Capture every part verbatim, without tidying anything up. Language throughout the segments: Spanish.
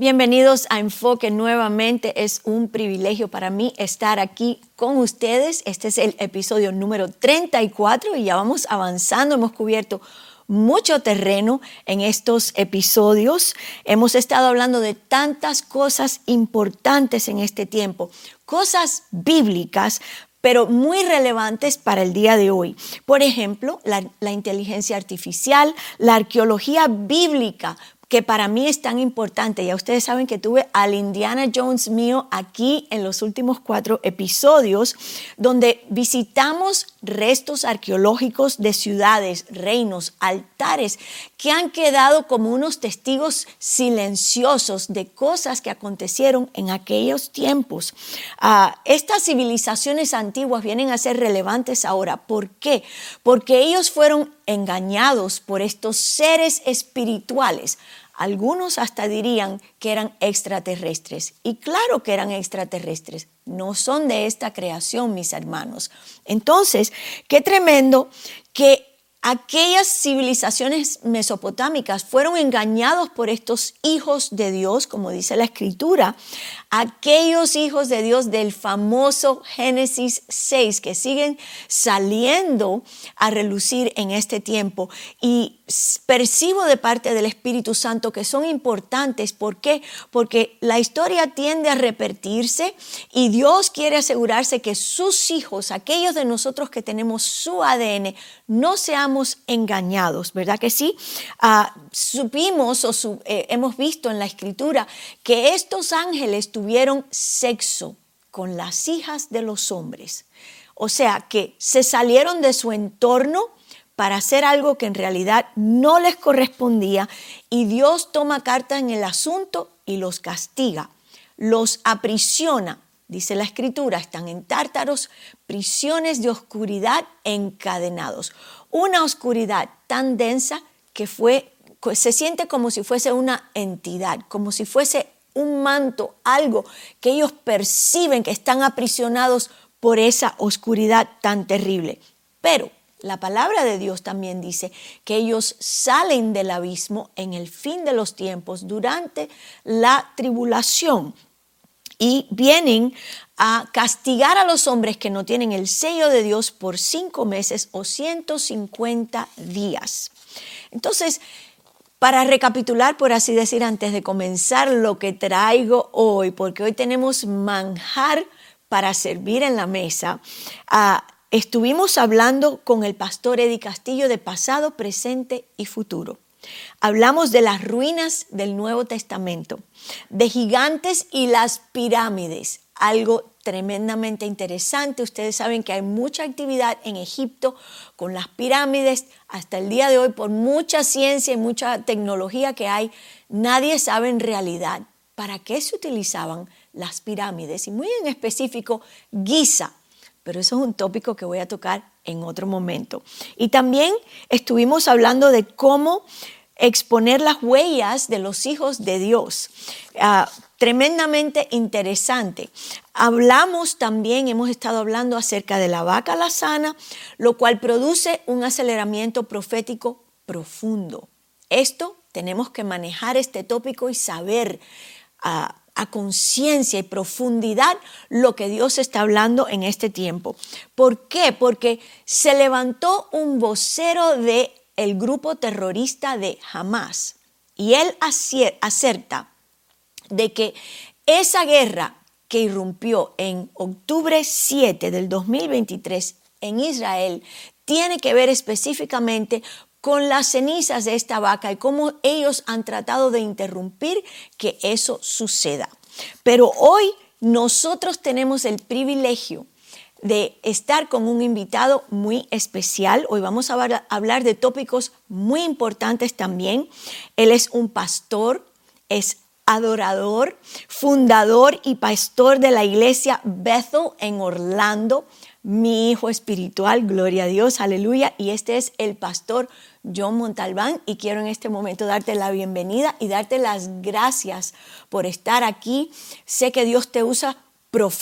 Bienvenidos a Enfoque nuevamente. Es un privilegio para mí estar aquí con ustedes. Este es el episodio número treinta y cuatro y ya vamos avanzando. Hemos cubierto mucho terreno en estos episodios. Hemos estado hablando de tantas cosas importantes en este tiempo, cosas bíblicas, pero muy relevantes para el día de hoy. Por ejemplo, la, la inteligencia artificial, la arqueología bíblica, que para mí es tan importante. Ya ustedes saben que tuve al Indiana Jones mío aquí en los últimos cuatro episodios, donde visitamos restos arqueológicos de ciudades, reinos, altares, que han quedado como unos testigos silenciosos de cosas que acontecieron en aquellos tiempos. Uh, estas civilizaciones antiguas vienen a ser relevantes ahora. ¿Por qué? Porque ellos fueron engañados por estos seres espirituales. Algunos hasta dirían que eran extraterrestres. Y claro que eran extraterrestres. No son de esta creación, mis hermanos. Entonces, qué tremendo que aquellas civilizaciones mesopotámicas fueron engañados por estos hijos de Dios, como dice la Escritura, aquellos hijos de Dios del famoso Génesis seis que siguen saliendo a relucir en este tiempo. Y percibo de parte del Espíritu Santo que son importantes. ¿Por qué? Porque la historia tiende a repetirse y Dios quiere asegurarse que sus hijos, aquellos de nosotros que tenemos su A D N, no seamos engañados, ¿verdad que sí? Uh, supimos o su, eh, hemos visto en la Escritura que estos ángeles tuvieron sexo con las hijas de los hombres. O sea, que se salieron de su entorno para hacer algo que en realidad no les correspondía y Dios toma carta en el asunto y los castiga, los aprisiona. Dice la Escritura, están en Tártaros, prisiones de oscuridad encadenados. Una oscuridad tan densa que fue, se siente como si fuese una entidad, como si fuese un manto, algo que ellos perciben que están aprisionados por esa oscuridad tan terrible. Pero la palabra de Dios también dice que ellos salen del abismo en el fin de los tiempos durante la tribulación y vienen a castigar a los hombres que no tienen el sello de Dios por cinco meses o ciento cincuenta días. Entonces, para recapitular, por así decir, antes de comenzar lo que traigo hoy, porque hoy tenemos manjar para servir en la mesa, uh, estuvimos hablando con el pastor Eddie Castillo de pasado, presente y futuro. Hablamos de las ruinas del Nuevo Testamento, de gigantes y las pirámides, algo tremendamente interesante. Ustedes saben que hay mucha actividad en Egipto con las pirámides. Hasta el día de hoy, por mucha ciencia y mucha tecnología que hay, nadie sabe en realidad para qué se utilizaban las pirámides y muy en específico Giza. Pero eso es un tópico que voy a tocar en otro momento. Y también estuvimos hablando de cómo exponer las huellas de los hijos de Dios. Uh, tremendamente interesante. Hablamos también, hemos estado hablando acerca de la vaca alazana, lo cual produce un aceleramiento profético profundo. Esto tenemos que manejar este tópico y saber uh, a conciencia y profundidad lo que Dios está hablando en este tiempo. ¿Por qué? Porque se levantó un vocero del grupo terrorista de Hamas y él acerta de que esa guerra que irrumpió en octubre siete del dos mil veintitrés en Israel tiene que ver específicamente con las cenizas de esta vaca y cómo ellos han tratado de interrumpir que eso suceda. Pero hoy nosotros tenemos el privilegio de estar con un invitado muy especial. Hoy vamos a hablar de tópicos muy importantes también. Él es un pastor, es adorador, fundador y pastor de la iglesia Bethel en Orlando, mi hijo espiritual, gloria a Dios, aleluya. Y este es el pastor John Montalbán y quiero en este momento darte la bienvenida y darte las gracias por estar aquí. Sé que Dios te usa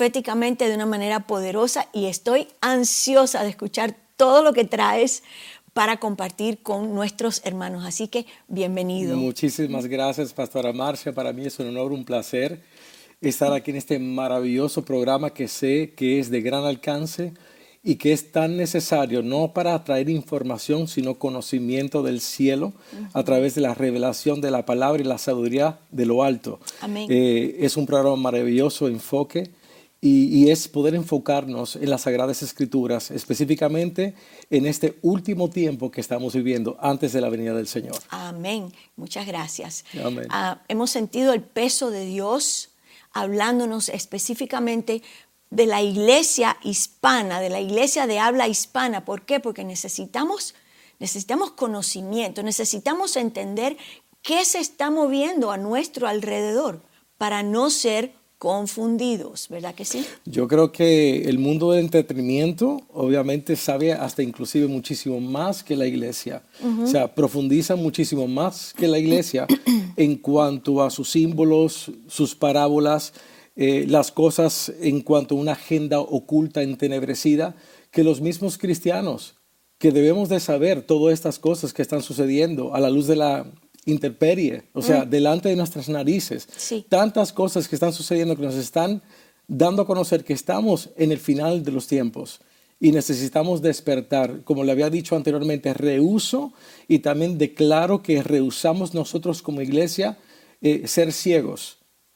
proféticamente de una manera poderosa y estoy ansiosa de escuchar todo lo que traes para compartir con nuestros hermanos. Así que bienvenido. Muchísimas gracias, Pastora Marcia. Para mí es un honor, un placer estar aquí en este maravilloso programa que sé que es de gran alcance y que es tan necesario, no para traer información, sino conocimiento del cielo uh-huh. a través de la revelación de la palabra y la sabiduría de lo alto. Amén. Eh, es un programa maravilloso, enfoque, y, y es poder enfocarnos en las Sagradas Escrituras, específicamente en este último tiempo que estamos viviendo antes de la venida del Señor. Amén. Muchas gracias. Amén. Uh, hemos sentido el peso de Dios hablándonos específicamente de la iglesia hispana, de la iglesia de habla hispana. ¿Por qué? Porque necesitamos, necesitamos conocimiento, necesitamos entender qué se está moviendo a nuestro alrededor para no ser confundidos, ¿verdad que sí? Yo creo que el mundo del entretenimiento obviamente sabe hasta inclusive muchísimo más que la iglesia. Uh-huh. O sea, profundiza muchísimo más que la iglesia en cuanto a sus símbolos, sus parábolas, eh, las cosas en cuanto a una agenda oculta, entenebrecida, que los mismos cristianos, que debemos de saber todas estas cosas que están sucediendo a la luz de la intemperie, o sea, mm. delante de nuestras narices. Sí. Tantas cosas que están sucediendo que nos están dando a conocer que estamos en el final de los tiempos y necesitamos despertar. Como le había dicho anteriormente, rehuso y también declaro que rehusamos nosotros como iglesia eh, ser ciegos.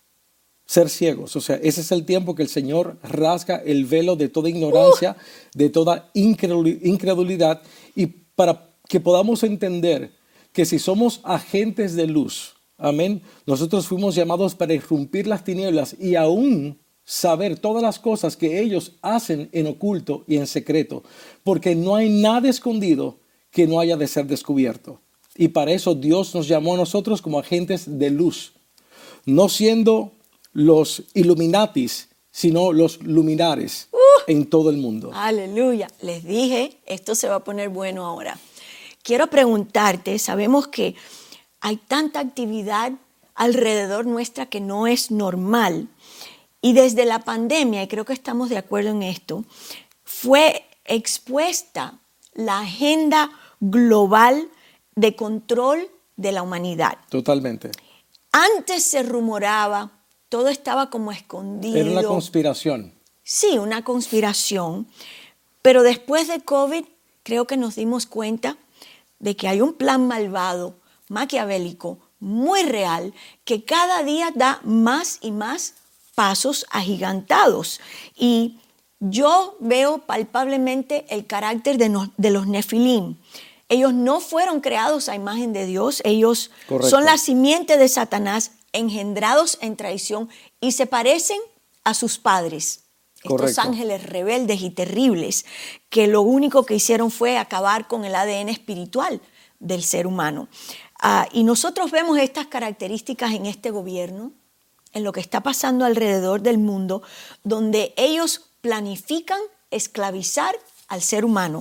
Ser ciegos, o sea, ese es el tiempo que el Señor rasga el velo de toda ignorancia, uh. de toda incredulidad, y para que podamos entender que si somos agentes de luz, amén, nosotros fuimos llamados para irrumpir las tinieblas y aún saber todas las cosas que ellos hacen en oculto y en secreto, porque no hay nada escondido que no haya de ser descubierto. Y para eso Dios nos llamó a nosotros como agentes de luz, no siendo los Illuminatis, sino los luminares uh, en todo el mundo. Aleluya. Les dije, esto se va a poner bueno ahora. Quiero preguntarte, sabemos que hay tanta actividad alrededor nuestra que no es normal. Y desde la pandemia, y creo que estamos de acuerdo en esto, fue expuesta la agenda global de control de la humanidad. Totalmente. Antes se rumoraba, todo estaba como escondido. Era una conspiración. Sí, una conspiración. Pero después de COVID, creo que nos dimos cuenta de que hay un plan malvado, maquiavélico, muy real, que cada día da más y más pasos agigantados. Y yo veo palpablemente el carácter de, no, de los nefilim. Ellos no fueron creados a imagen de Dios, ellos Correcto. Son la simiente de Satanás, engendrados en traición, y se parecen a sus padres. Correcto. Estos ángeles rebeldes y terribles que lo único que hicieron fue acabar con el A D N espiritual del ser humano. Uh, y nosotros vemos estas características en este gobierno, en lo que está pasando alrededor del mundo, donde ellos planifican esclavizar al ser humano.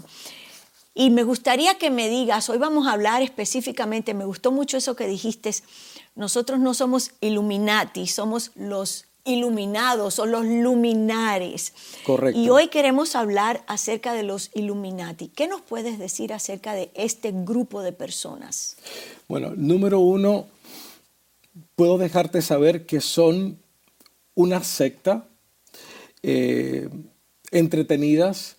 Y me gustaría que me digas, hoy vamos a hablar específicamente, me gustó mucho eso que dijiste, nosotros no somos Illuminati, somos los iluminados o los luminares. Correcto. Y hoy queremos hablar acerca de los Illuminati. ¿Qué nos puedes decir acerca de este grupo de personas? Bueno, número uno, puedo dejarte saber que son una secta eh, entretenidas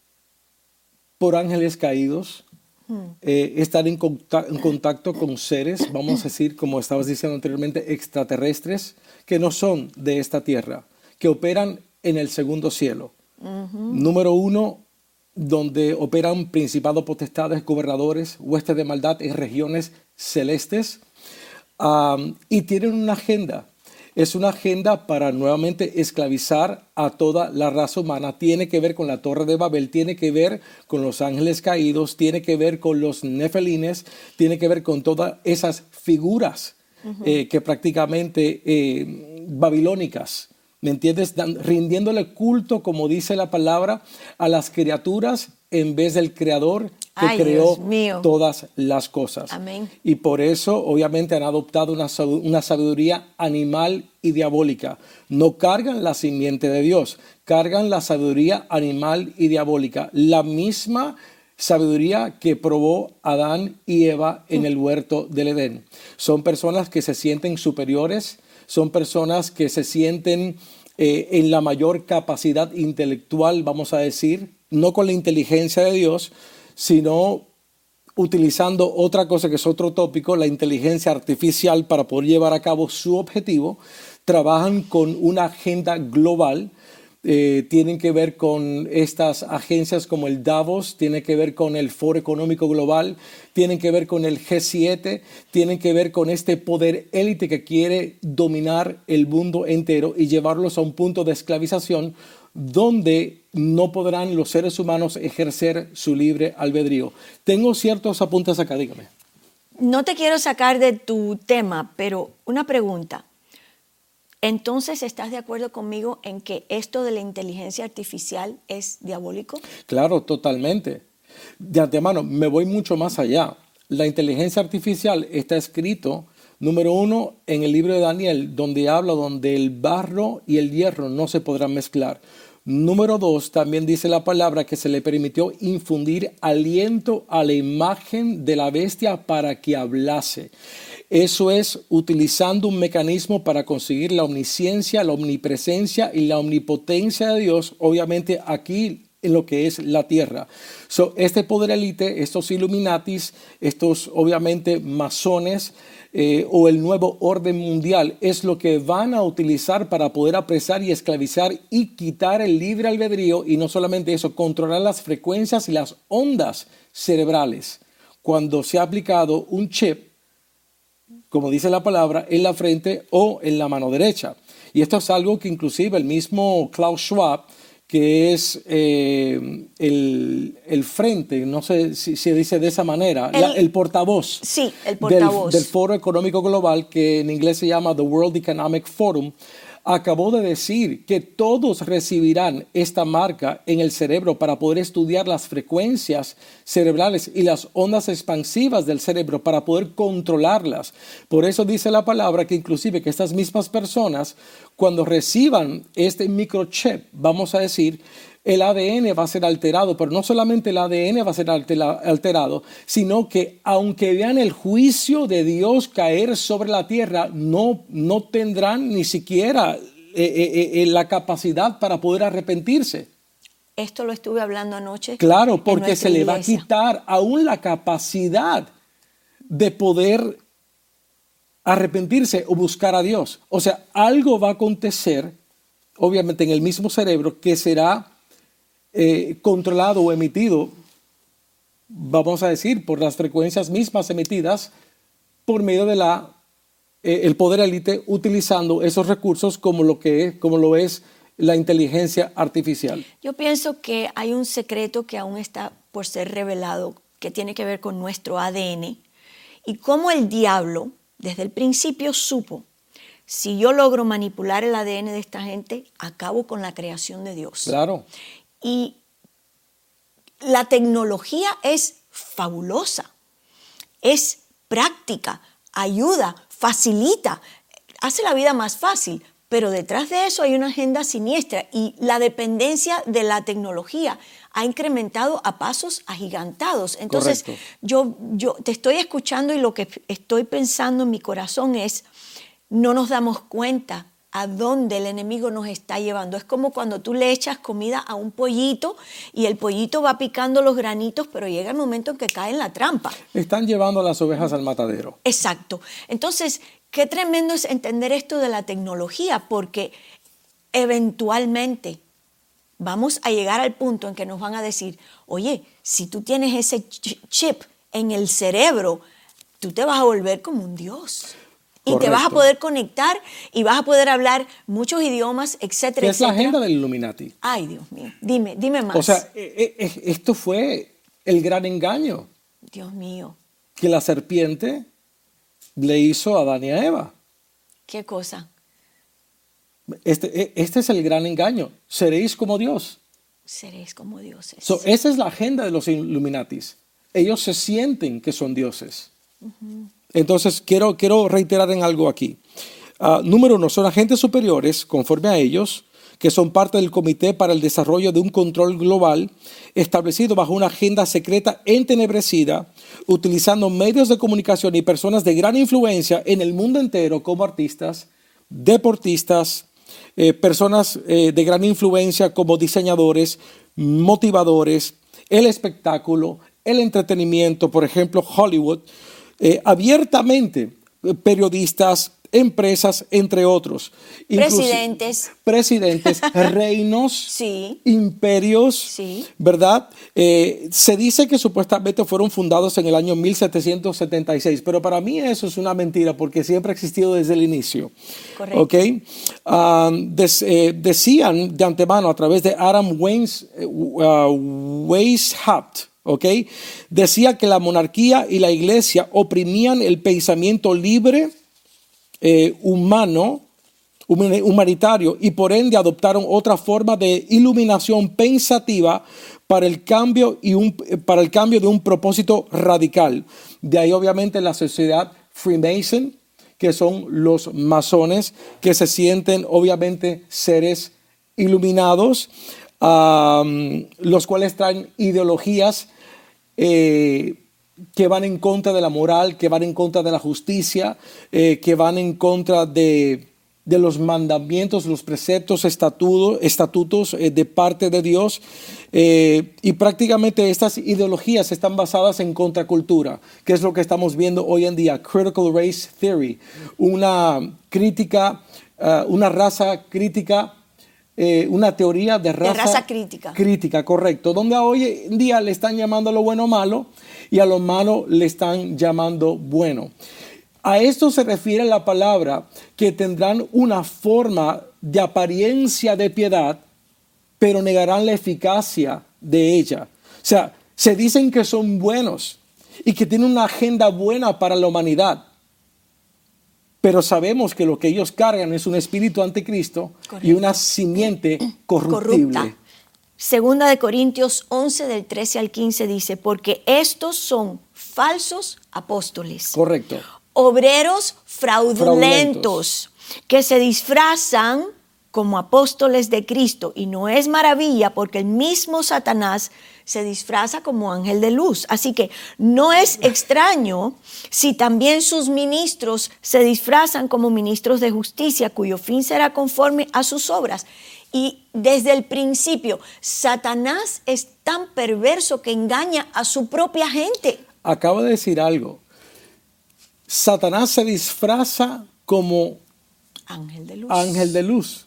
por ángeles caídos. Hmm. Eh, estar en contacto, en contacto con seres, vamos a decir, como estabas diciendo anteriormente, extraterrestres, que no son de esta tierra, que operan en el segundo cielo. Uh-huh. Número uno, donde operan principados, potestades, gobernadores, huestes de maldad en regiones celestes, um, y tienen una agenda. Es una agenda para nuevamente esclavizar a toda la raza humana. Tiene que ver con la Torre de Babel, tiene que ver con los ángeles caídos, tiene que ver con los nefelines, tiene que ver con todas esas figuras uh-huh. eh, que prácticamente eh, babilónicas, ¿me entiendes? Dan, rindiéndole culto, como dice la palabra, a las criaturas en vez del Creador que Ay, creó todas las cosas. Amén. Y por eso, obviamente, han adoptado una, una sabiduría animal y diabólica. No cargan la simiente de Dios, cargan la sabiduría animal y diabólica. La misma sabiduría que probó Adán y Eva en el huerto del Edén. Son personas que se sienten superiores, son personas que se sienten eh, en la mayor capacidad intelectual, vamos a decir, no con la inteligencia de Dios, sino utilizando otra cosa que es otro tópico, la inteligencia artificial para poder llevar a cabo su objetivo. Trabajan con una agenda global. Eh, tienen que ver con estas agencias como el Davos, tienen que ver con el Foro Económico Global, tienen que ver con el G siete, tienen que ver con este poder élite que quiere dominar el mundo entero y llevarlos a un punto de esclavización donde no podrán los seres humanos ejercer su libre albedrío. Tengo ciertos apuntes acá, dígame. No te quiero sacar de tu tema, pero una pregunta. Entonces, ¿estás de acuerdo conmigo en que esto de la inteligencia artificial es diabólico? Claro, totalmente. De antemano, me voy mucho más allá. La inteligencia artificial está escrito, número uno, en el libro de Daniel, donde habla donde el barro y el hierro no se podrán mezclar. Número dos, también dice la palabra que se le permitió infundir aliento a la imagen de la bestia para que hablase. Eso es utilizando un mecanismo para conseguir la omnisciencia, la omnipresencia y la omnipotencia de Dios, obviamente aquí en lo que es la tierra. So, este poder élite, estos Illuminatis, estos obviamente masones eh, o el nuevo orden mundial es lo que van a utilizar para poder apresar y esclavizar y quitar el libre albedrío, y no solamente eso, controlar las frecuencias y las ondas cerebrales. Cuando se ha aplicado un chip, como dice la palabra, en la frente o en la mano derecha. Y esto es algo que inclusive el mismo Klaus Schwab, que es eh, el, el frente, no sé si se dice de esa manera, el, la, el portavoz, sí, el portavoz. Del, del Foro Económico Global, que en inglés se llama The World Economic Forum, acabó de decir que todos recibirán esta marca en el cerebro para poder estudiar las frecuencias cerebrales y las ondas expansivas del cerebro para poder controlarlas. Por eso dice la palabra que inclusive que estas mismas personas, cuando reciban este microchip, vamos a decir, el A D N va a ser alterado, pero no solamente el A D N va a ser alterado, sino que aunque vean el juicio de Dios caer sobre la tierra, no, no tendrán ni siquiera eh, eh, eh, la capacidad para poder arrepentirse. Esto lo estuve hablando anoche. Claro, porque se le iglesia. va a quitar aún la capacidad de poder arrepentirse o buscar a Dios. O sea, algo va a acontecer, obviamente en el mismo cerebro, que será Eh, controlado o emitido, vamos a decir, por las frecuencias mismas emitidas por medio de la eh, el poder élite, utilizando esos recursos como lo que como lo es la inteligencia artificial. Yo pienso que hay un secreto que aún está por ser revelado, que tiene que ver con nuestro A D N y cómo el diablo desde el principio supo: si yo logro manipular el A D N de esta gente, acabo con la creación de Dios. Claro. Y la tecnología es fabulosa, es práctica, ayuda, facilita, hace la vida más fácil, pero detrás de eso hay una agenda siniestra y la dependencia de la tecnología ha incrementado a pasos agigantados. Entonces, yo, yo te estoy escuchando y lo que estoy pensando en mi corazón es, no nos damos cuenta a dónde el enemigo nos está llevando. Es como cuando tú le echas comida a un pollito y el pollito va picando los granitos, pero llega el momento en que cae en la trampa. Están llevando a las ovejas al matadero. Exacto. Entonces, qué tremendo es entender esto de la tecnología, porque eventualmente vamos a llegar al punto en que nos van a decir: oye, si tú tienes ese chip en el cerebro, tú te vas a volver como un Dios. Y Correcto. Te vas a poder conectar y vas a poder hablar muchos idiomas, etcétera, ¿Qué es la etcétera. agenda del Illuminati? Ay, Dios mío. Dime, dime más. O sea, eh, eh, esto fue el gran engaño. Dios mío. Que la serpiente le hizo a Adán y a Eva. ¿Qué cosa? Este, este es el gran engaño. Seréis como Dios. Seréis como dioses. So, esa es la agenda de los Illuminatis. Ellos se sienten que son dioses. Uh-huh. Entonces, quiero, quiero reiterar en algo aquí. Uh, número uno, son agentes superiores, conforme a ellos, que son parte del Comité para el Desarrollo de un Control Global, establecido bajo una agenda secreta entenebrecida, utilizando medios de comunicación y personas de gran influencia en el mundo entero como artistas, deportistas, eh, personas eh, de gran influencia como diseñadores, motivadores, el espectáculo, el entretenimiento, por ejemplo, Hollywood, eh, abiertamente eh, periodistas, empresas, entre otros. Presidentes. Presidentes, reinos, sí. imperios, sí. ¿verdad? Eh, se dice que supuestamente fueron fundados en el año mil setecientos setenta y seis, pero para mí eso es una mentira porque siempre ha existido desde el inicio. Correcto. ¿Okay? Um, des, eh, decían de antemano a través de Adam Weins, uh, Weishaupt, ¿okay? Decía que la monarquía y la iglesia oprimían el pensamiento libre, Eh, humano, humanitario, y por ende adoptaron otra forma de iluminación pensativa para el cambio y un, para el cambio de un propósito radical. De ahí obviamente la sociedad Freemason, que son los masones, que se sienten obviamente seres iluminados, um, los cuales traen ideologías eh, que van en contra de la moral, que van en contra de la justicia, eh, que van en contra de, de los mandamientos, los preceptos, estatutos, estatutos eh, de parte de Dios. Eh, y prácticamente estas ideologías están basadas en contracultura, que es lo que estamos viendo hoy en día, Critical Race Theory, una crítica, uh, una raza crítica, Eh, una teoría de raza, de raza crítica. Crítica, correcto. Donde hoy en día le están llamando a lo bueno malo y a lo malo le están llamando bueno. A esto se refiere la palabra que tendrán una forma de apariencia de piedad, pero negarán la eficacia de ella. O sea, se dicen que son buenos y que tienen una agenda buena para la humanidad. Pero sabemos que lo que ellos cargan es un espíritu anticristo. Correcto. Y una simiente corruptible. Corrupta. Segunda de Corintios once, del trece al quince dice, porque estos son falsos apóstoles. Correcto. Obreros fraudulentos, fraudulentos, que se disfrazan como apóstoles de Cristo. Y no es maravilla porque el mismo Satanás se disfraza como ángel de luz. Así que no es extraño si también sus ministros se disfrazan como ministros de justicia, cuyo fin será conforme a sus obras. Y desde el principio, Satanás es tan perverso que engaña a su propia gente. Acabo de decir algo. Satanás se disfraza como ángel de luz. Ángel de luz.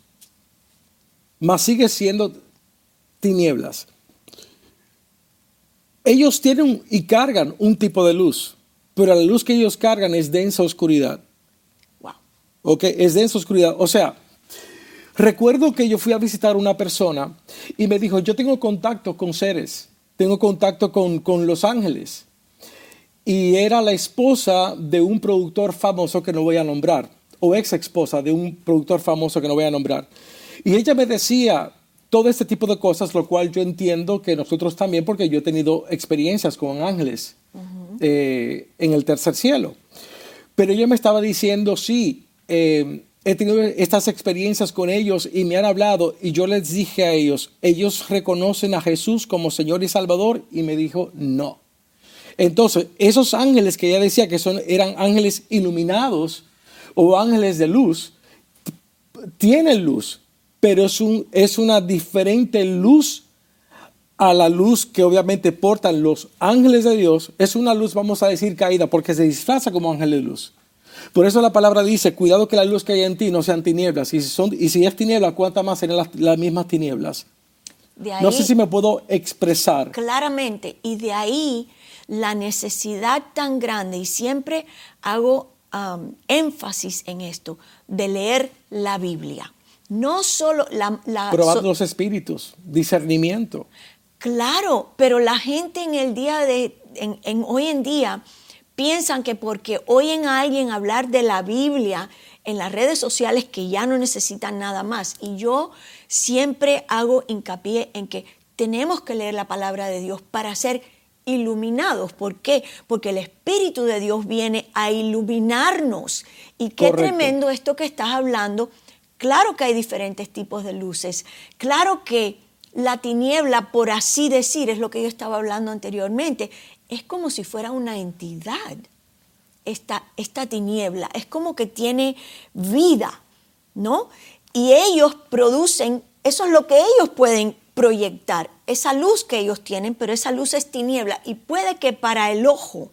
Mas sigue siendo tinieblas. Ellos tienen y cargan un tipo de luz, pero la luz que ellos cargan es densa oscuridad. Wow. Ok, es densa oscuridad. O sea, recuerdo que yo fui a visitar a una persona y me dijo, yo tengo contacto con seres, tengo contacto con, con los ángeles. Y era la esposa de un productor famoso que no voy a nombrar, o ex esposa de un productor famoso que no voy a nombrar. Y ella me decía todo este tipo de cosas, lo cual yo entiendo que nosotros también, porque yo he tenido experiencias con ángeles uh-huh. eh, en el tercer cielo. Pero ella me estaba diciendo, sí, eh, he tenido estas experiencias con ellos y me han hablado, y yo les dije a ellos, ¿ellos reconocen a Jesús como Señor y Salvador? Y me dijo, no. Entonces, esos ángeles que ella decía que son, eran ángeles iluminados o ángeles de luz, tienen luz, pero es, un, es una diferente luz a la luz que obviamente portan los ángeles de Dios. Es una luz, vamos a decir, caída, porque se disfraza como ángel de luz. Por eso la palabra dice, cuidado que la luz que hay en ti no sean tinieblas. Y si, son, y si es tiniebla, ¿cuántas más serán las, las mismas tinieblas? De ahí, no sé si me puedo expresar. Claramente, y de ahí la necesidad tan grande, y siempre hago um, énfasis en esto, de leer la Biblia. No solo la... la Probar so, los espíritus, discernimiento. Claro, pero la gente en el día de, en, en hoy en día piensan que porque oyen a alguien hablar de la Biblia en las redes sociales que ya no necesitan nada más. Y yo siempre hago hincapié en que tenemos que leer la palabra de Dios para ser iluminados. ¿Por qué? Porque el Espíritu de Dios viene a iluminarnos. Y qué Correcto. Tremendo esto que estás hablando. Claro que hay diferentes tipos de luces. Claro que la tiniebla, por así decir, es lo que yo estaba hablando anteriormente, es como si fuera una entidad. Esta, esta tiniebla es como que tiene vida, ¿no? Y ellos producen, eso es lo que ellos pueden proyectar, esa luz que ellos tienen, pero esa luz es tiniebla. Y puede que para el ojo,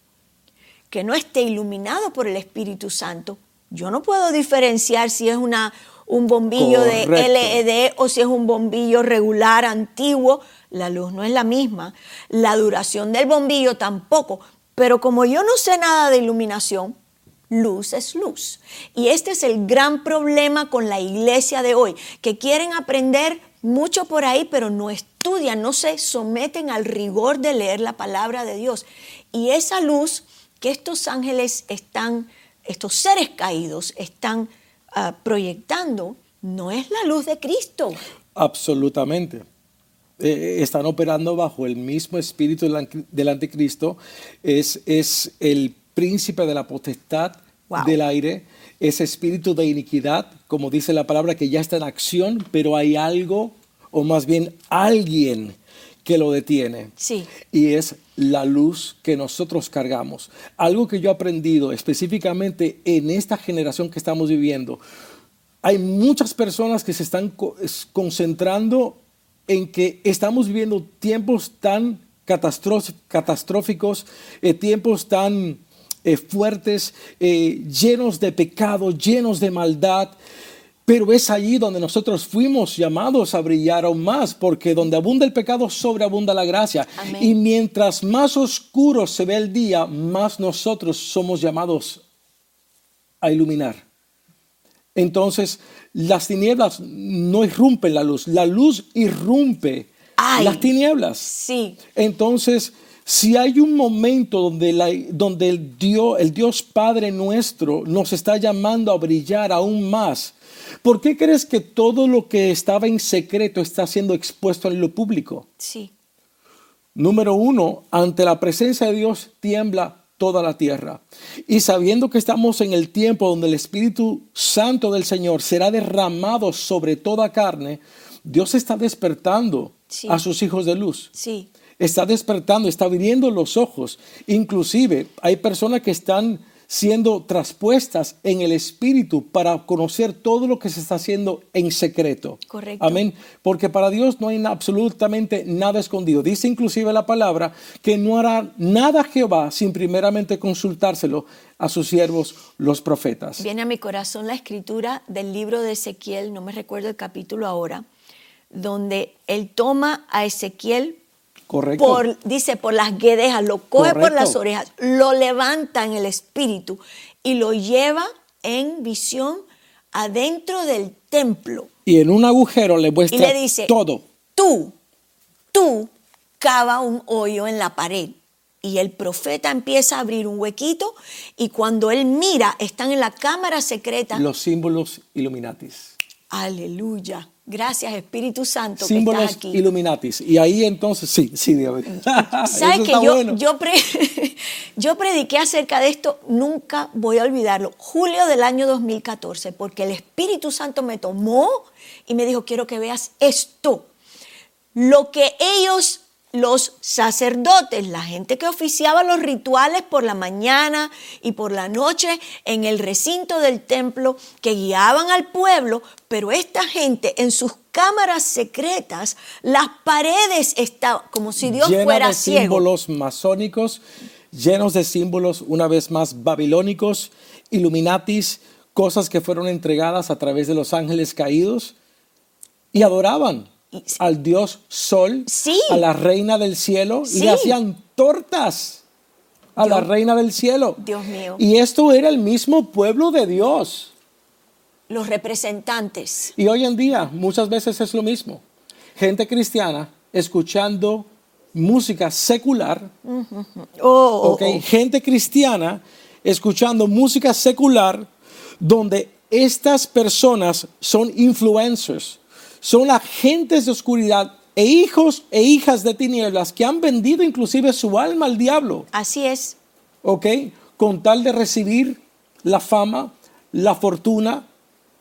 que no esté iluminado por el Espíritu Santo, yo no puedo diferenciar si es una, un bombillo Correcto. de L E D o si es un bombillo regular, antiguo. La luz no es la misma, la duración del bombillo tampoco. Pero como yo no sé nada de iluminación, luz es luz. Y este es el gran problema con la iglesia de hoy, que quieren aprender mucho por ahí, pero no estudian, no se someten al rigor de leer la palabra de Dios. Y esa luz que estos ángeles están, estos seres caídos están uh, proyectando, no es la luz de Cristo. Absolutamente. Eh, están operando bajo el mismo espíritu del, del anticristo. Es, es el príncipe de la potestad wow. del aire, ese espíritu de iniquidad, como dice la palabra, que ya está en acción, pero hay algo, o más bien alguien, que lo detiene. Sí. Y es la luz que nosotros cargamos. Algo que yo he aprendido específicamente en esta generación que estamos viviendo. Hay muchas personas que se están co- concentrando en que estamos viviendo tiempos tan catastróficos, eh, tiempos tan eh, fuertes, eh, llenos de pecado, llenos de maldad. Pero es allí donde nosotros fuimos llamados a brillar aún más, porque donde abunda el pecado, sobreabunda la gracia. Amén. Y mientras más oscuro se ve el día, más nosotros somos llamados a iluminar. Entonces, las tinieblas no irrumpen la luz, la luz irrumpe Ay, las tinieblas. Sí. Entonces, si hay un momento donde, la, donde el, Dios, el Dios Padre nuestro nos está llamando a brillar aún más, ¿por qué crees que todo lo que estaba en secreto está siendo expuesto en lo público? Sí. Número uno, ante la presencia de Dios tiembla toda la tierra. Y sabiendo que estamos en el tiempo donde el Espíritu Santo del Señor será derramado sobre toda carne, Dios está despertando sí. a sus hijos de luz. Sí. Está despertando, está abriendo los ojos. Inclusive hay personas que están siendo traspuestas en el Espíritu para conocer todo lo que se está haciendo en secreto. Correcto. Amén. Porque para Dios no hay absolutamente nada escondido. Dice inclusive la palabra que no hará nada Jehová sin primeramente consultárselo a sus siervos, los profetas. Viene a mi corazón la escritura del libro de Ezequiel, no me recuerdo el capítulo ahora, donde él toma a Ezequiel. Correcto. Por, dice, por las guedejas, lo coge Correcto. por las orejas, lo levanta en el espíritu y lo lleva en visión adentro del templo. Y en un agujero le muestra y le dice, todo. Tú, tú cava un hoyo en la pared. Y el profeta empieza a abrir un huequito y cuando él mira, están en la cámara secreta. Los símbolos Illuminatis. Aleluya. Gracias, Espíritu Santo, símbolos que estás aquí. Illuminatis. Y ahí entonces, sí, sí, Dios. ¿Sabes que yo, bueno. yo, pre, yo prediqué acerca de esto? Nunca voy a olvidarlo. Julio del año dos mil catorce, porque el Espíritu Santo me tomó y me dijo, quiero que veas esto. Lo que ellos, los sacerdotes, la gente que oficiaba los rituales por la mañana y por la noche en el recinto del templo, que guiaban al pueblo, pero esta gente en sus cámaras secretas, las paredes estaban como si Dios llena fuera de ciego. Símbolos masónicos, llenos de símbolos una vez más babilónicos, Illuminatis, cosas que fueron entregadas a través de los ángeles caídos y adoraban al Dios Sol, sí. a la Reina del Cielo, sí. le hacían tortas a Dios, la Reina del Cielo. Dios mío. Y esto era el mismo pueblo de Dios. Los representantes. Y hoy en día muchas veces es lo mismo. Gente cristiana escuchando música secular. Uh-huh. oh, Okay. oh, oh. Gente cristiana escuchando música secular donde estas personas son influencers. Son agentes de oscuridad e hijos e hijas de tinieblas que han vendido inclusive su alma al diablo. Así es. ¿Ok? Con tal de recibir la fama, la fortuna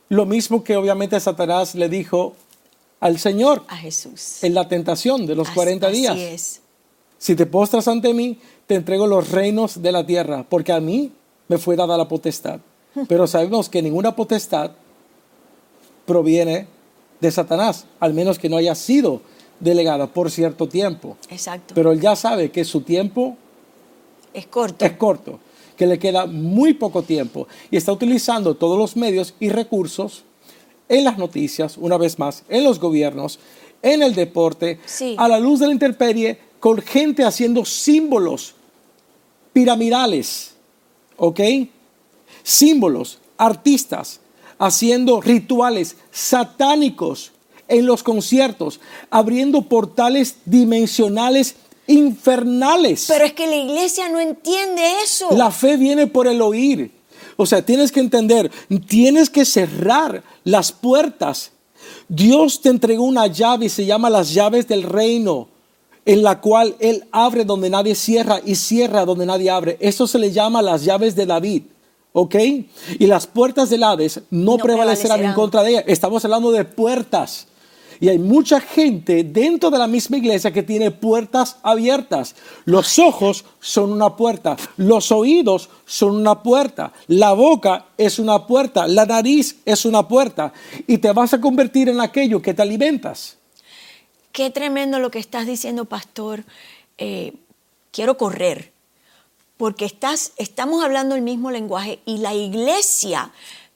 Lo mismo que obviamente Satanás le dijo al Señor A Jesús. en la tentación de los As- cuarenta días. Así es. Si te postras ante mí, te entrego los reinos de la tierra, porque a mí me fue dada la potestad. Pero sabemos que ninguna potestad proviene de Satanás, al menos que no haya sido delegada por cierto tiempo. Exacto. Pero él ya sabe que su tiempo es corto. es corto, que le queda muy poco tiempo y está utilizando todos los medios y recursos en las noticias, una vez más, en los gobiernos, en el deporte, Sí. a la luz de la intemperie, con gente haciendo símbolos piramidales, ¿ok? Símbolos, artistas haciendo rituales satánicos en los conciertos, abriendo portales dimensionales infernales. Pero es que la iglesia no entiende eso. La fe viene por el oír. O sea, tienes que entender, tienes que cerrar las puertas. Dios te entregó una llave y se llama las llaves del reino, en la cual Él abre donde nadie cierra y cierra donde nadie abre. Eso se le llama las llaves de David, ¿ok? Y las puertas del Hades no, No prevalecerán en prevalecerán. contra de ella. Estamos hablando de puertas. Y hay mucha gente dentro de la misma iglesia que tiene puertas abiertas. Los ojos son una puerta, los oídos son una puerta, la boca es una puerta, la nariz es una puerta. Y te vas a convertir en aquello que te alimentas. Qué tremendo lo que estás diciendo, pastor. Eh, quiero correr, porque estás, estamos hablando el mismo lenguaje y la iglesia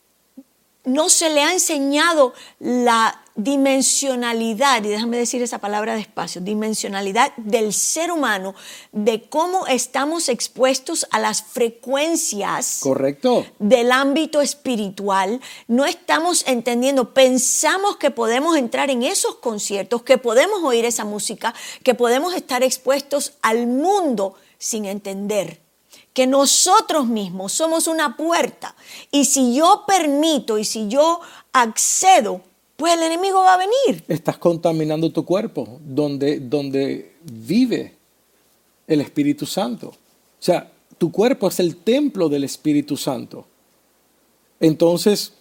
no se le ha enseñado la dimensionalidad, y déjame decir esa palabra despacio, dimensionalidad del ser humano, de cómo estamos expuestos a las frecuencias Correcto. del ámbito espiritual. No estamos entendiendo, pensamos que podemos entrar en esos conciertos, que podemos oír esa música, que podemos estar expuestos al mundo sin entender que nosotros mismos somos una puerta, y si yo permito y si yo accedo, pues el enemigo va a venir. Estás contaminando tu cuerpo, donde, donde vive el Espíritu Santo. O sea, tu cuerpo es el templo del Espíritu Santo. Entonces,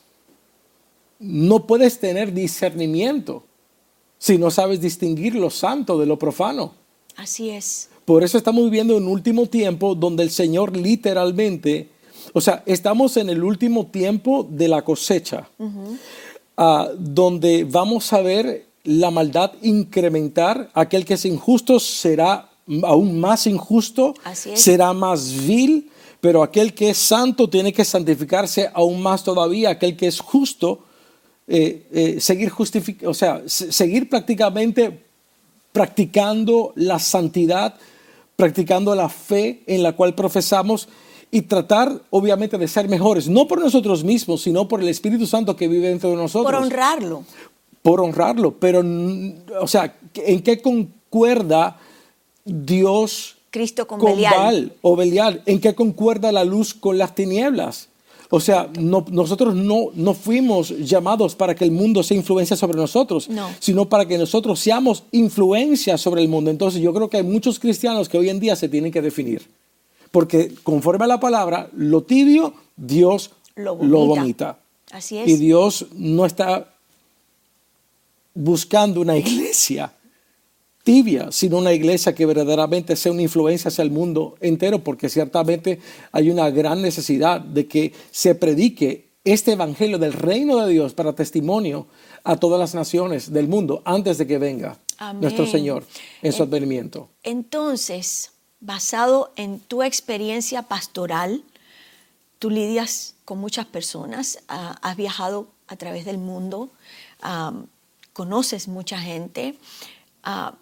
no puedes tener discernimiento si no sabes distinguir lo santo de lo profano. Así es. Por eso estamos viviendo en un último tiempo donde el Señor literalmente, o sea, estamos en el último tiempo de la cosecha, uh-huh. uh, donde vamos a ver la maldad incrementar. Aquel que es injusto será aún más injusto, Así es. Será más vil, pero aquel que es santo tiene que santificarse aún más todavía. Aquel que es justo, eh, eh, seguir justific- o sea, s- seguir prácticamente practicando la santidad, practicando la fe en la cual profesamos y tratar obviamente de ser mejores, no por nosotros mismos, sino por el Espíritu Santo que vive dentro de nosotros. Por honrarlo. Por honrarlo, pero, o sea, ¿en qué concuerda Dios Cristo con, con Belial. Baal o Belial? ¿En qué concuerda la luz con las tinieblas? O sea, no, nosotros no, no fuimos llamados para que el mundo sea influencia sobre nosotros, no. sino para que nosotros seamos influencia sobre el mundo. Entonces yo creo que hay muchos cristianos que hoy en día se tienen que definir. Porque conforme a la palabra, lo tibio, Dios lo vomita. lo vomita. Así es. Y Dios no está buscando una iglesia tibia, sino una iglesia que verdaderamente sea una influencia hacia el mundo entero, porque ciertamente hay una gran necesidad de que se predique este evangelio del reino de Dios para testimonio a todas las naciones del mundo antes de que venga Amén. Nuestro Señor en su En, advenimiento. Entonces, basado en tu experiencia pastoral, tú lidias con muchas personas, uh, has viajado a través del mundo, um, conoces mucha gente. Uh,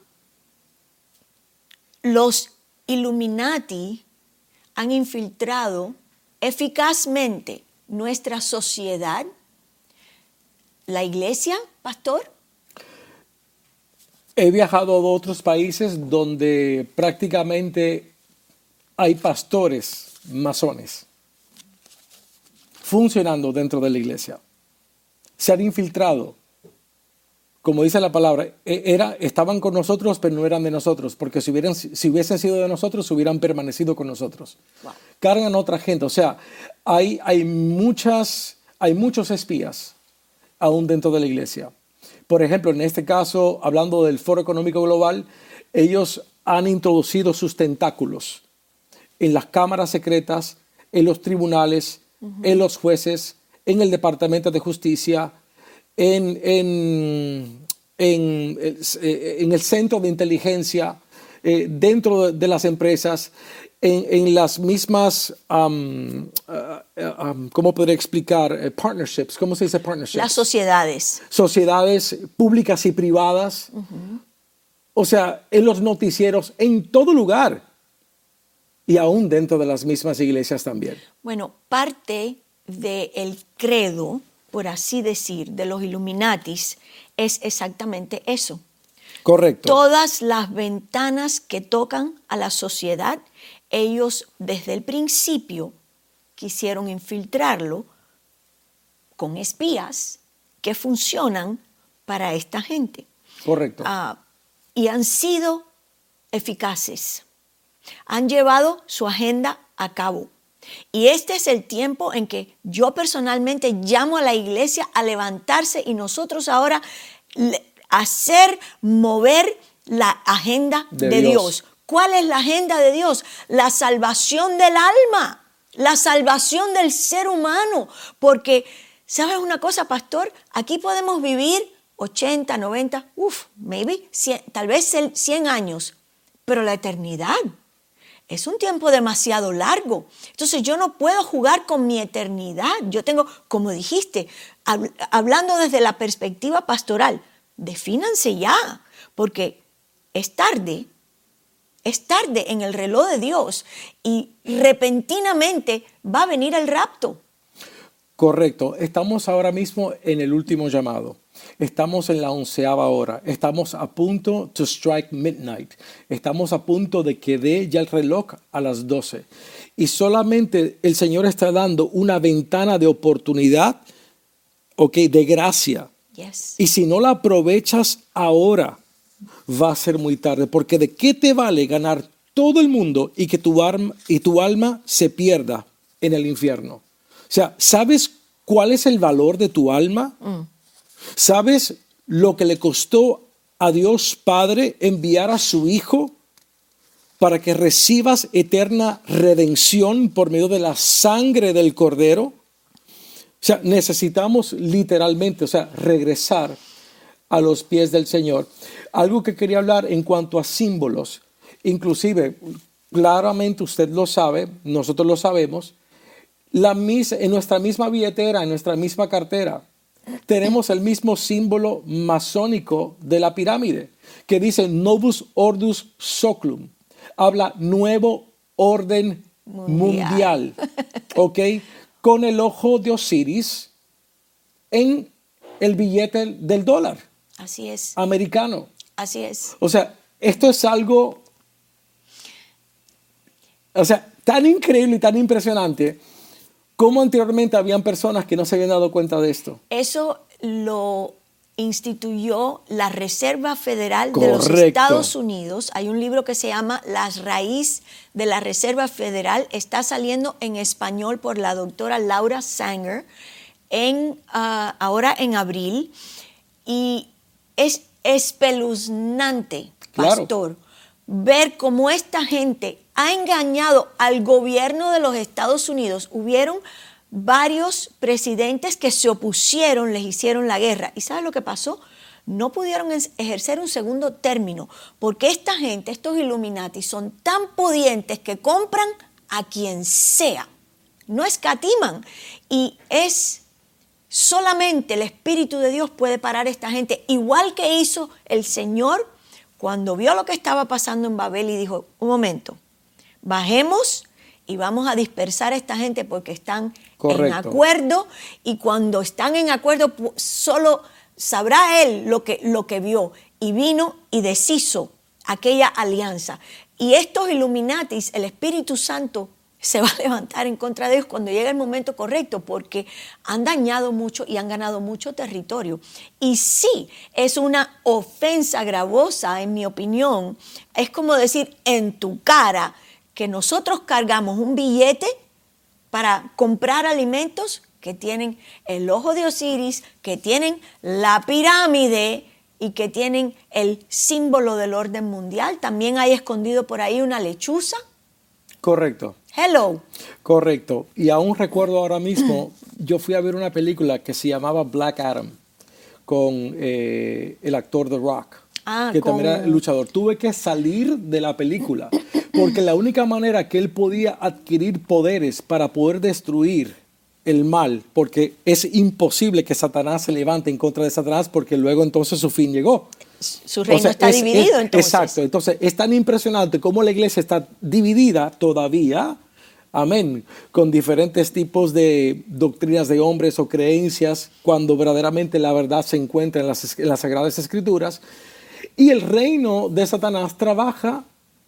los Illuminati han infiltrado eficazmente nuestra sociedad. ¿La iglesia, pastor? He viajado a otros países donde prácticamente hay pastores masones funcionando dentro de la iglesia. Se han infiltrado. Como dice la palabra, era, estaban con nosotros, pero no eran de nosotros, porque si, hubieran, si hubiesen sido de nosotros, hubieran permanecido con nosotros. Wow. Cargan a otra gente. O sea, hay, hay, muchas, hay muchos espías aún dentro de la iglesia. Por ejemplo, en este caso, hablando del Foro Económico Global, ellos han introducido sus tentáculos en las cámaras secretas, en los tribunales, uh-huh. en los jueces, en el Departamento de Justicia, en, en, en, en el centro de inteligencia, eh, dentro de, de las empresas, en, en las mismas, um, uh, um, ¿cómo podría explicar? Uh, partnerships, ¿cómo se dice partnerships? Las sociedades. Sociedades públicas y privadas. Uh-huh. O sea, en los noticieros, en todo lugar. Y aún dentro de las mismas iglesias también. Bueno, parte del credo, por así decir, de los Illuminatis es exactamente eso. Correcto. Todas las ventanas que tocan a la sociedad, ellos desde el principio quisieron infiltrarlo con espías que funcionan para esta gente. Correcto. Uh, y han sido eficaces. Han llevado su agenda a cabo. Y este es el tiempo en que yo personalmente llamo a la iglesia a levantarse y nosotros ahora hacer mover la agenda de, de Dios. Dios. ¿Cuál es la agenda de Dios? La salvación del alma, la salvación del ser humano. Porque, ¿sabes una cosa, pastor? Aquí podemos vivir ochenta, noventa, uff, maybe, cien, tal vez cien años, pero la eternidad es un tiempo demasiado largo. Entonces yo no puedo jugar con mi eternidad. Yo tengo, como dijiste, hab- hablando desde la perspectiva pastoral, defínanse ya, porque es tarde, es tarde en el reloj de Dios y repentinamente va a venir el rapto. Correcto. Estamos ahora mismo en el último llamado. Estamos en la onceava hora. Estamos a punto to strike midnight. Estamos a punto de que dé ya el reloj a las doce. Y solamente el Señor está dando una ventana de oportunidad, ok, de gracia. Yes. Y si no la aprovechas ahora, va a ser muy tarde. Porque ¿de qué te vale ganar todo el mundo y que tu, arma, y tu alma se pierda en el infierno? O sea, ¿sabes cuál es el valor de tu alma? Mm. ¿Sabes lo que le costó a Dios Padre enviar a su Hijo para que recibas eterna redención por medio de la sangre del Cordero? O sea, necesitamos literalmente, o sea, regresar a los pies del Señor. Algo que quería hablar en cuanto a símbolos, inclusive, claramente usted lo sabe, nosotros lo sabemos, la mis, en nuestra misma billetera, en nuestra misma cartera, tenemos el mismo símbolo masónico de la pirámide, que dice Novus Ordus Socium. Habla nuevo orden mundial, mundial ¿ok? Con el ojo de Osiris en el billete del dólar. Así es. Americano. Así es. O sea, esto es algo, o sea, tan increíble y tan impresionante. ¿Cómo anteriormente habían personas que no se habían dado cuenta de esto? Eso lo instituyó la Reserva Federal Correcto. de los Estados Unidos. Hay un libro que se llama Las raíces de la Reserva Federal. Está saliendo en español por la doctora Laura Sanger en, uh, ahora en abril. Y es espeluznante, pastor, claro, ver cómo esta gente ha engañado al gobierno de los Estados Unidos. Hubieron varios presidentes que se opusieron, les hicieron la guerra. ¿Y sabes lo que pasó? No pudieron ejercer un segundo término, porque esta gente, estos Illuminati, son tan pudientes que compran a quien sea. No escatiman. Y es solamente el Espíritu de Dios puede parar a esta gente, igual que hizo el Señor cuando vio lo que estaba pasando en Babel y dijo, un momento, bajemos y vamos a dispersar a esta gente porque están Correcto. En acuerdo, y cuando están en acuerdo solo sabrá él lo que, lo que vio, y vino y deshizo aquella alianza. Y estos Illuminatis, el Espíritu Santo se va a levantar en contra de ellos cuando llegue el momento correcto, porque han dañado mucho y han ganado mucho territorio. Y sí, es una ofensa gravosa, en mi opinión. Es como decir en tu cara que nosotros cargamos un billete para comprar alimentos que tienen el ojo de Osiris, que tienen la pirámide y que tienen el símbolo del orden mundial. También hay escondido por ahí una lechuza. Correcto. Hello. Correcto. Y aún recuerdo ahora mismo, yo fui a ver una película que se llamaba Black Adam con eh, el actor The Rock, ah, que con... también era luchador. Tuve que salir de la película porque la única manera que él podía adquirir poderes para poder destruir el mal, porque es imposible que Satanás se levante en contra de Satanás, porque luego entonces su fin llegó. Su reino o sea, está es, dividido es, entonces. Exacto, entonces es tan impresionante cómo la iglesia está dividida todavía, amén, con diferentes tipos de doctrinas de hombres o creencias, cuando verdaderamente la verdad se encuentra en las, en las Sagradas Escrituras, y el reino de Satanás trabaja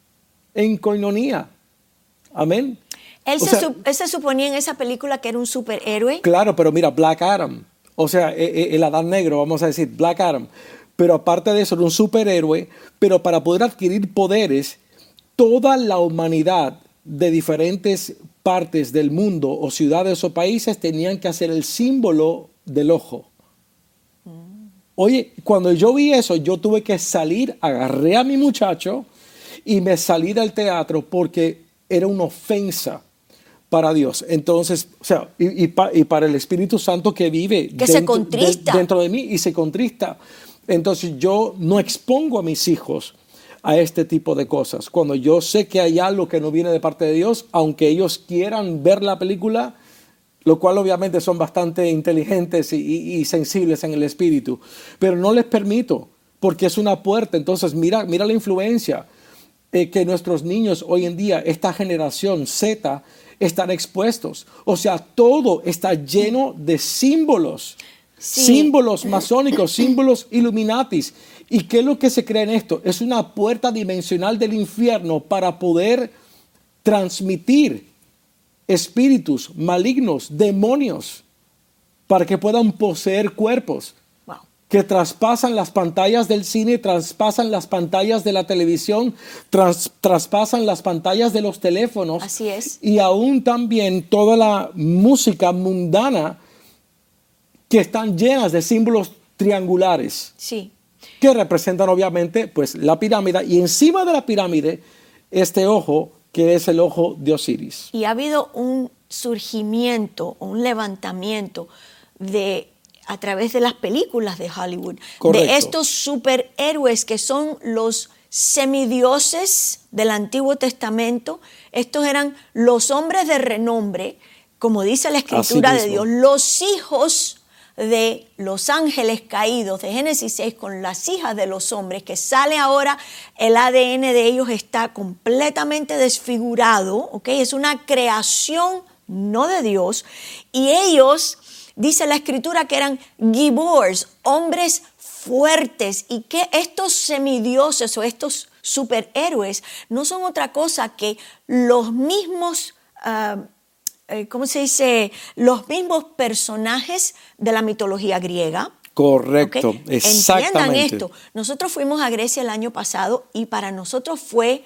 en coinonía, amén. Él se, sea, su, él se suponía en esa película que era un superhéroe. Claro, pero mira, Black Adam, o sea, el Adán negro, vamos a decir, Black Adam. Pero aparte de eso, era un superhéroe, pero para poder adquirir poderes, toda la humanidad de diferentes partes del mundo o ciudades o países tenían que hacer el símbolo del ojo. Mm. Oye, cuando yo vi eso, yo tuve que salir, agarré a mi muchacho y me salí del teatro porque era una ofensa para Dios. Entonces, o sea, y, y, pa, y para el Espíritu Santo que vive que dentro, se contrista. De, dentro de mí y se contrista. Entonces yo no expongo a mis hijos a este tipo de cosas. Cuando yo sé que hay algo que no viene de parte de Dios, aunque ellos quieran ver la película, lo cual obviamente son bastante inteligentes y, y, y sensibles en el espíritu, pero no les permito, porque es una puerta. Entonces mira, mira la influencia eh, que nuestros niños hoy en día, esta generación Z, están expuestos. O sea, todo está lleno de símbolos. Sí. Símbolos masónicos, símbolos illuminatis. ¿Y qué es lo que se cree en esto? Es una puerta dimensional del infierno para poder transmitir espíritus malignos, demonios, para que puedan poseer cuerpos. Wow. Que traspasan las pantallas del cine, traspasan las pantallas de la televisión, tras, traspasan las pantallas de los teléfonos. Así es. Y aún también toda la música mundana, que están llenas de símbolos triangulares. Sí. Que representan obviamente pues la pirámide, y encima de la pirámide este ojo que es el ojo de Osiris. Y ha habido un surgimiento, un levantamiento de a través de las películas de Hollywood. Correcto. De estos superhéroes que son los semidioses del Antiguo Testamento. Estos eran los hombres de renombre, como dice la Escritura de Dios, los hijos de los ángeles caídos de Génesis seis con las hijas de los hombres, que sale ahora, el A D N de ellos está completamente desfigurado, ¿ok? Es una creación no de Dios, y ellos, dice la Escritura, que eran gibors, hombres fuertes, y que estos semidioses o estos superhéroes no son otra cosa que los mismos uh, ¿cómo se dice? Los mismos personajes de la mitología griega. Correcto, ¿Okay? Exactamente. Entiendan esto. Nosotros fuimos a Grecia el año pasado y para nosotros fue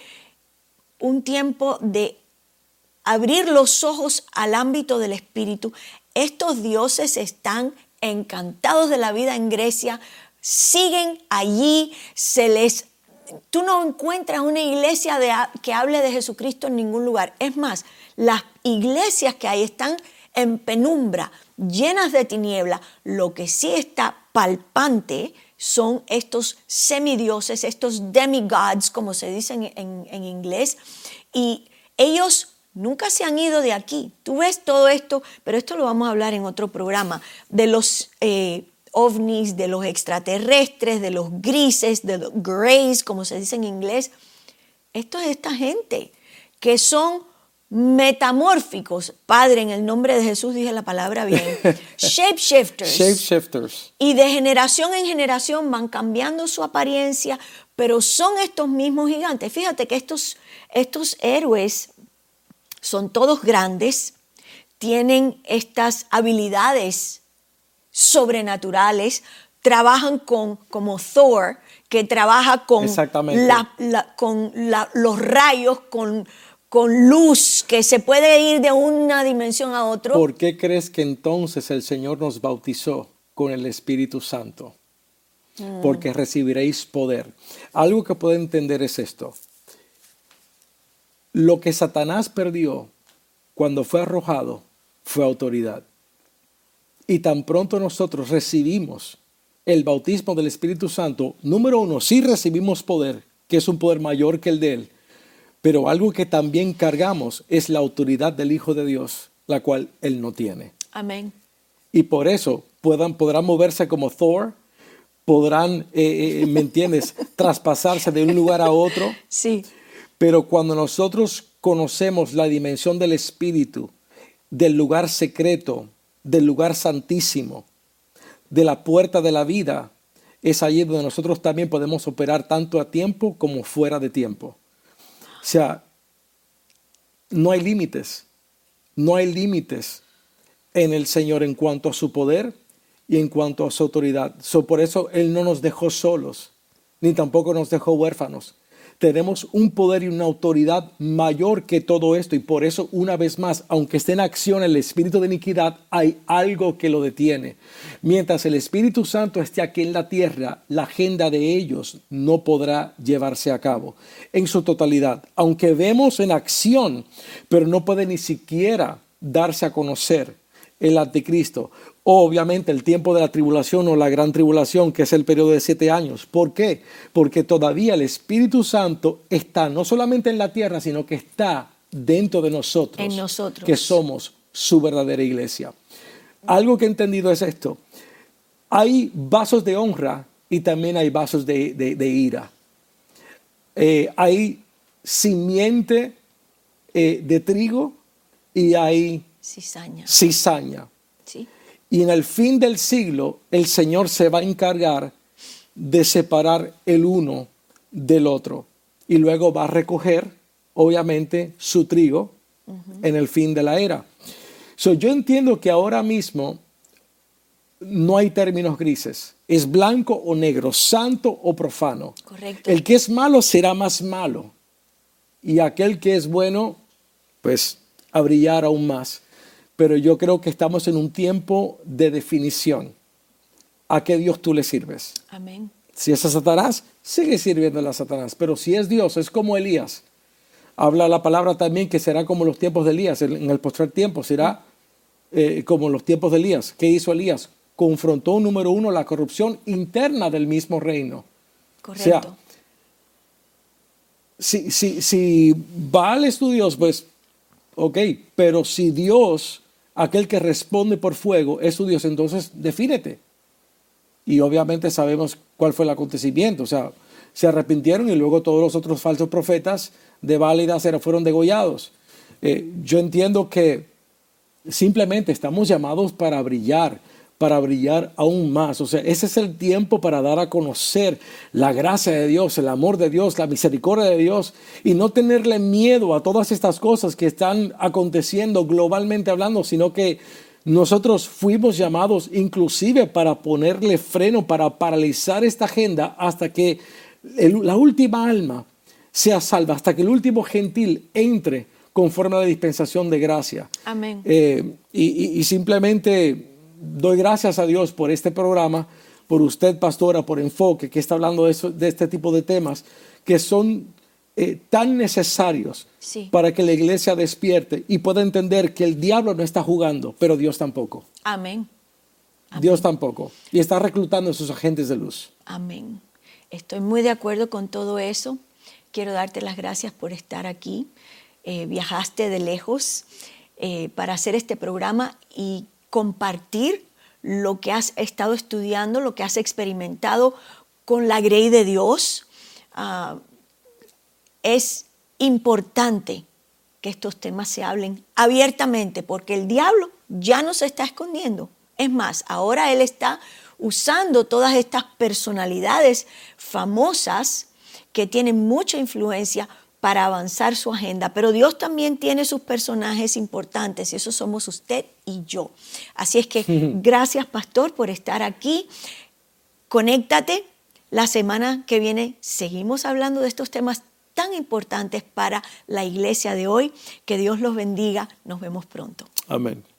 un tiempo de abrir los ojos al ámbito del espíritu. Estos dioses están encantados de la vida en Grecia, siguen allí, se les... Tú no encuentras una iglesia de, que hable de Jesucristo en ningún lugar. Es más, las iglesias que hay están en penumbra, llenas de tiniebla. Lo que sí está palpante son estos semidioses, estos demigods, como se dice en, en, en inglés. Y ellos nunca se han ido de aquí. Tú ves todo esto, pero esto lo vamos a hablar en otro programa, de los... Eh, ovnis, de los extraterrestres, de los grises, de los greys, como se dice en inglés. Esto es esta gente que son metamórficos. Padre, en el nombre de Jesús dije la palabra bien. Shapeshifters. Shapeshifters. Y de generación en generación van cambiando su apariencia, pero son estos mismos gigantes. Fíjate que estos, estos héroes son todos grandes, tienen estas habilidades sobrenaturales, trabajan con, como Thor, que trabaja con, la, la, con la, los rayos, con, con luz, que se puede ir de una dimensión a otra. ¿Por qué crees que entonces el Señor nos bautizó con el Espíritu Santo? Mm. Porque recibiréis poder. Algo que puedo entender es esto. Lo que Satanás perdió cuando fue arrojado fue autoridad. Y tan pronto nosotros recibimos el bautismo del Espíritu Santo, número uno, sí recibimos poder, que es un poder mayor que el de Él, pero algo que también cargamos es la autoridad del Hijo de Dios, la cual Él no tiene. Amén. Y por eso puedan, podrán moverse como Thor, podrán, eh, eh, ¿me entiendes?, traspasarse de un lugar a otro. Sí. Pero cuando nosotros conocemos la dimensión del Espíritu, del lugar secreto, del lugar santísimo, de la puerta de la vida, es allí donde nosotros también podemos operar tanto a tiempo como fuera de tiempo. O sea, no hay límites, no hay límites en el Señor en cuanto a su poder y en cuanto a su autoridad. So, por eso Él no nos dejó solos, ni tampoco nos dejó huérfanos. Tenemos un poder y una autoridad mayor que todo esto, y por eso, una vez más, aunque esté en acción el espíritu de iniquidad, hay algo que lo detiene. Mientras el Espíritu Santo esté aquí en la tierra, la agenda de ellos no podrá llevarse a cabo en su totalidad. Aunque vemos en acción, pero no puede ni siquiera darse a conocer el anticristo. Obviamente el tiempo de la tribulación o la gran tribulación, que es el periodo de siete años. ¿Por qué? Porque todavía el Espíritu Santo está no solamente en la tierra, sino que está dentro de nosotros, en nosotros, que somos su verdadera iglesia. Algo que he entendido es esto. Hay vasos de honra y también hay vasos de, de, de ira. Eh, hay simiente eh, de trigo y hay cizaña. cizaña. Sí. Y en el fin del siglo, el Señor se va a encargar de separar el uno del otro. Y luego va a recoger, obviamente, su trigo uh-huh. en el fin de la era. So, yo entiendo que ahora mismo no hay términos grises. Es blanco o negro, santo o profano. Correcto. El que es malo será más malo. Y aquel que es bueno, pues, a brillar aún más. Pero yo creo que estamos en un tiempo de definición. ¿A qué Dios tú le sirves? Amén. Si es a Satanás, sigue sirviéndole a Satanás. Pero si es Dios, es como Elías. Habla la palabra también que será como los tiempos de Elías. En el postrer tiempo será eh, como los tiempos de Elías. ¿Qué hizo Elías? Confrontó, número uno, la corrupción interna del mismo reino. Correcto. O sea, si, si, si Baal es tu Dios, pues, ok. Pero si Dios, aquel que responde por fuego, es su Dios, entonces defínete. Y obviamente sabemos cuál fue el acontecimiento. O sea, se arrepintieron y luego todos los otros falsos profetas de Baal y de Acera fueron degollados. Eh, yo entiendo que simplemente estamos llamados para brillar, para brillar aún más. O sea, ese es el tiempo para dar a conocer la gracia de Dios, el amor de Dios, la misericordia de Dios, y no tenerle miedo a todas estas cosas que están aconteciendo globalmente hablando, sino que nosotros fuimos llamados inclusive para ponerle freno, para paralizar esta agenda hasta que el, la última alma sea salva, hasta que el último gentil entre conforme a la dispensación de gracia. Amén. Eh, y, y, y simplemente doy gracias a Dios por este programa, por usted, pastora, por Enfoque, que está hablando de, eso, de este tipo de temas que son eh, tan necesarios sí. para que la iglesia despierte y pueda entender que el diablo no está jugando, pero Dios tampoco. Amén. Amén. Dios tampoco. Y está reclutando a sus agentes de luz. Amén. Estoy muy de acuerdo con todo eso. Quiero darte las gracias por estar aquí. Eh, viajaste de lejos eh, para hacer este programa y compartir lo que has estado estudiando, lo que has experimentado con la grey de Dios. Uh, es importante que estos temas se hablen abiertamente, porque el diablo ya no se está escondiendo. Es más, ahora él está usando todas estas personalidades famosas que tienen mucha influencia para avanzar su agenda, pero Dios también tiene sus personajes importantes y esos somos usted y yo. Así es que gracias, pastor, por estar aquí. Conéctate, la semana que viene seguimos hablando de estos temas tan importantes para la iglesia de hoy. Que Dios los bendiga. Nos vemos pronto. Amén.